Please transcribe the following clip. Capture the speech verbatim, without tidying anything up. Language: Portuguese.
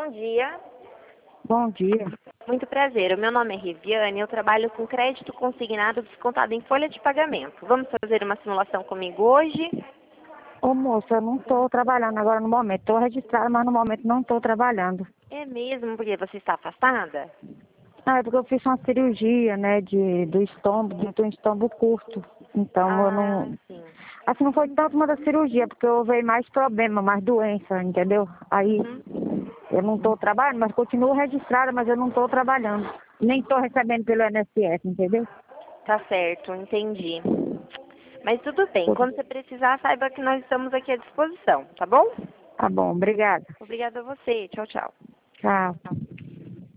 dia. Bom dia. Muito prazer. O meu nome é Riviane e eu trabalho com crédito consignado descontado em folha de pagamento. Vamos fazer uma simulação comigo hoje? Ô moça, eu não estou trabalhando agora no momento. Estou registrada, mas no momento não estou trabalhando. É mesmo? Porque você está afastada? Ah, é porque eu fiz uma cirurgia, né, de, do estômago, de um estômago curto. Então eu Ah, não... sim. Assim, não foi tanto uma da cirurgia, porque eu veio mais problema, mais doença, entendeu? Aí Uhum. eu não estou trabalhando, mas continuo registrada, mas eu não estou trabalhando. Nem estou recebendo pelo I N S S, entendeu? Tá certo, entendi. Mas tudo bem. Quando você precisar, saiba que nós estamos aqui à disposição, tá bom? Tá bom, obrigada. Obrigada a você. Tchau, tchau. Tchau.